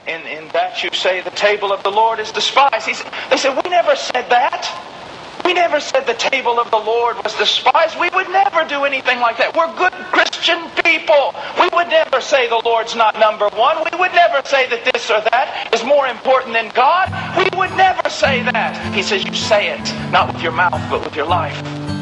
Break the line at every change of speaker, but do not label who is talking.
in that you say the table of the Lord is despised. They said, we never said that. We never said the table of the Lord was despised. We would never do anything like that. We're good Christian people. We would never say the Lord's not number one. We would never say that this or that is more important than God. We would never say that. He says, you say it, not with your mouth, but with your life.